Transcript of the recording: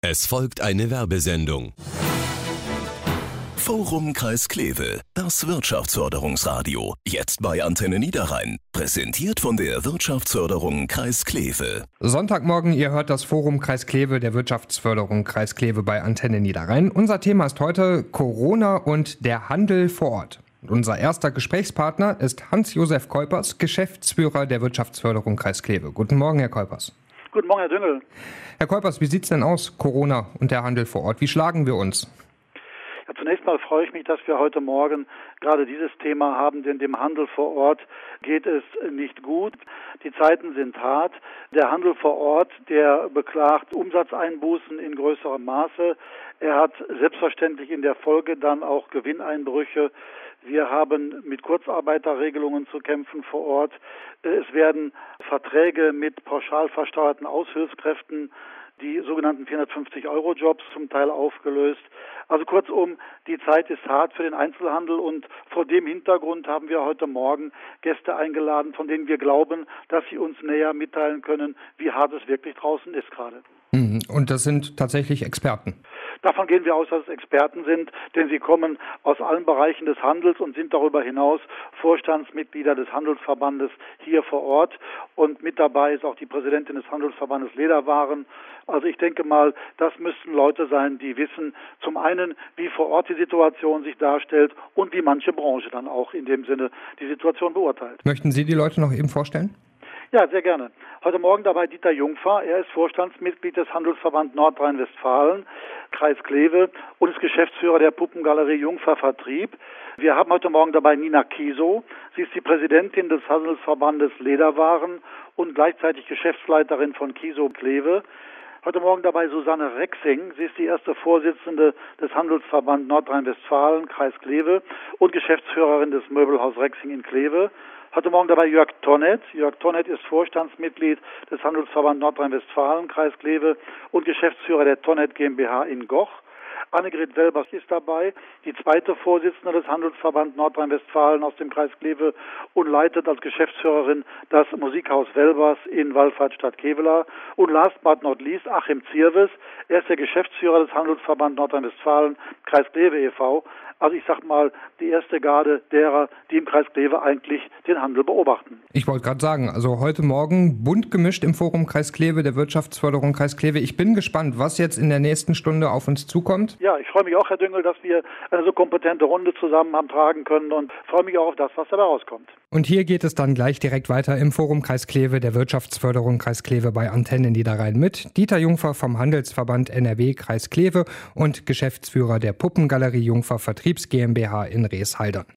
Es folgt eine Werbesendung. Forum Kreis Kleve, das Wirtschaftsförderungsradio, jetzt bei Antenne Niederrhein, präsentiert von der Wirtschaftsförderung Kreis Kleve. Sonntagmorgen, ihr hört das Forum Kreis Kleve der Wirtschaftsförderung Kreis Kleve bei Antenne Niederrhein. Unser Thema ist heute Corona und der Handel vor Ort. Und unser erster Gesprächspartner ist Hans-Josef Keupers, Geschäftsführer der Wirtschaftsförderung Kreis Kleve. Guten Morgen, Herr Keupers. Guten Morgen, Herr Düngel. Herr Keupers, wie sieht es denn aus, Corona und der Handel vor Ort? Wie schlagen wir uns? Ja, zunächst mal freue ich mich, dass wir heute Morgen gerade dieses Thema haben, denn dem Handel vor Ort geht es nicht gut. Die Zeiten sind hart. Der Handel vor Ort, der beklagt Umsatzeinbußen in größerem Maße. Er hat selbstverständlich in der Folge dann auch Gewinneinbrüche. Wir haben mit Kurzarbeiterregelungen zu kämpfen vor Ort. Es werden Verträge mit pauschal versteuerten Aushilfskräften, die sogenannten 450-Euro-Jobs zum Teil aufgelöst. Also kurzum, die Zeit ist hart für den Einzelhandel und vor dem Hintergrund haben wir heute Morgen Gäste eingeladen, von denen wir glauben, dass sie uns näher mitteilen können, wie hart es wirklich draußen ist gerade. Und das sind tatsächlich Experten? Davon gehen wir aus, dass es Experten sind, denn sie kommen aus allen Bereichen des Handels und sind darüber hinaus Vorstandsmitglieder des Handelsverbandes hier vor Ort. Und mit dabei ist auch die Präsidentin des Handelsverbandes Lederwaren. Also ich denke mal, das müssten Leute sein, die wissen, zum einen, wie vor Ort die Situation sich darstellt und wie manche Branche dann auch in dem Sinne die Situation beurteilt. Möchten Sie die Leute noch eben vorstellen? Ja, sehr gerne. Heute Morgen dabei Dieter Jungfer. Er ist Vorstandsmitglied des Handelsverband Nordrhein-Westfalen, Kreis Kleve und ist Geschäftsführer der Puppengalerie Jungfer Vertrieb. Wir haben heute Morgen dabei Nina Kiesow. Sie ist die Präsidentin des Handelsverbandes Lederwaren und gleichzeitig Geschäftsleiterin von Kiesow Kleve. Heute Morgen dabei Susanne Rexing. Sie ist die erste Vorsitzende des Handelsverband Nordrhein-Westfalen, Kreis Kleve und Geschäftsführerin des Möbelhaus Rexing in Kleve. Heute Morgen dabei Jörg Tonnet. Jörg Tonnet ist Vorstandsmitglied des Handelsverband Nordrhein-Westfalen, Kreis Kleve und Geschäftsführer der Tonnet GmbH in Goch. Annegret Welbers ist dabei, die zweite Vorsitzende des Handelsverband Nordrhein-Westfalen aus dem Kreis Kleve und leitet als Geschäftsführerin das Musikhaus Welbers in Wallfahrtstadt-Kevela. Und last but not least Achim Zierwes. Er ist der Geschäftsführer des Handelsverband Nordrhein-Westfalen, Kreis Kleve e.V. Also ich sag mal, die erste Garde derer, die im Kreis Kleve eigentlich den Handel beobachten. Ich wollte gerade sagen, also heute Morgen bunt gemischt im Forum Kreis Kleve der Wirtschaftsförderung Kreis Kleve. Ich bin gespannt, was jetzt in der nächsten Stunde auf uns zukommt. Ja, ich freue mich auch, Herr Düngel, dass wir eine so kompetente Runde zusammen haben tragen können und freue mich auch auf das, was dabei rauskommt. Und hier geht es dann gleich direkt weiter im Forum Kreis Kleve der Wirtschaftsförderung Kreis Kleve bei Antenne Niederrhein mit Dieter Jungfer vom Handelsverband NRW Kreis Kleve und Geschäftsführer der Puppengalerie Jungfer Vertriebs GmbH in Reeshaldern.